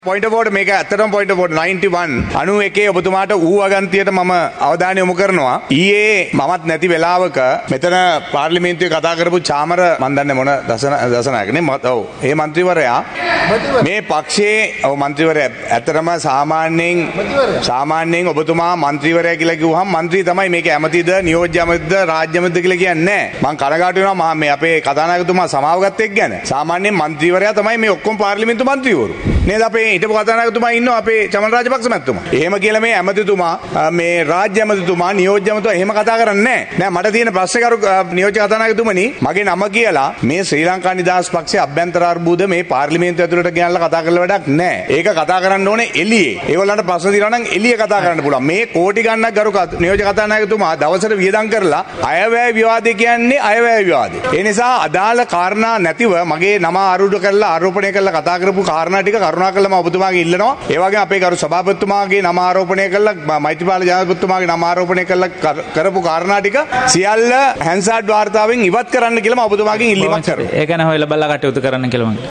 Point board මේක ඇත්තටම point board 91 91 ඔබතුමාට ඌ අගන්තියට මම අවධානය යොමු කරනවා ඊයේ මමත් නැති වෙලාවක මෙතන පාර්ලිමේන්තුවේ කතා කරපු චාමර මන් දන්නේ මොන දසනායකනේ ඔව් ඒ മന്ത്രിවරයා මේ පක්ෂයේ ඔව් മന്ത്രിවරයා ඇත්තටම සාමාන්‍යයෙන් ඔබතුමා മന്ത്രിවරයා කියලා කිව්වහම മന്ത്രി තමයි මේක ඇමතිද නියෝජ්‍ය ඇමතිද රාජ්‍ය ඇමතිද කියලා කියන්නේ නැහැ මම කනගාටු වෙනවා මේ අපේ කතානායකතුමා සමාව ගත්ත එක් ගැන සාමාන්‍යයෙන් മന്ത്രിවරයා තමයි මේ ඔක්කොම පාර්ලිමේන්තු മന്ത്രിවරු නේද අපේ හිටපු කතානායකතුමා ඉන්නවා අපේ චමන් රාජපක්ෂ මැතිතුමා. එහෙම කියලා මේ ඇමතිතුමා මේ රාජ්‍ය ඇමතිතුමා නියෝජ්‍ය ඇමතිතුමා එහෙම කතා කරන්නේ නැහැ. මට තියෙන ප්‍රශ්නේ කරු නියෝජ්‍ය කතානායකතුමනි මගේ නම කියලා මේ ශ්‍රී ලංකා නිදහස් පක්ෂයේ අභ්‍යන්තර අර්බුද මේ පාර්ලිමේන්තුව ඇතුළට ගෙනල්ලා කතා කරලා වැඩක් නැහැ. ඒක කතා කරන්න ඕනේ එළියේ. ඒගොල්ලන්ට ප්‍රශ්න තියෙනවා නම් එළියේ කතා කරන්න පුළුවන්. මේ කෝටි ගණනක් ගරු නියෝජ්‍ය කතානායකතුමා දවසට වියදම් කරලා අයවැය විවාදේ කියන්නේ අයවැය විවාදේ. ඒ නිසා අදාළ කාරණා නැතිව මගේ නම ආරූඪ කරලා ආරෝපණය කරලා කතා කරපු කාරණා ටික කරුණාකරලා ඔබතුමාගේ ඉල්ලනවා ඒ වගේම අපේ ගරු සභාපතිතුමාගේ නම ආරෝපණය කළා මෛත්‍රීපාල ජනාධිපතිතුමාගේ නම ආරෝපණය කළා කරපු කාරණා ටික සියල්ල හැන්සාඩ් වාර්තාවෙන් ඉවත් කරන්න කියලා මම ඔබතුමාගෙන් ඉල්ලීමක් කරනවා. ඒක ගැන හොයලා බලලා කටයුතු කරන්න කියලා මම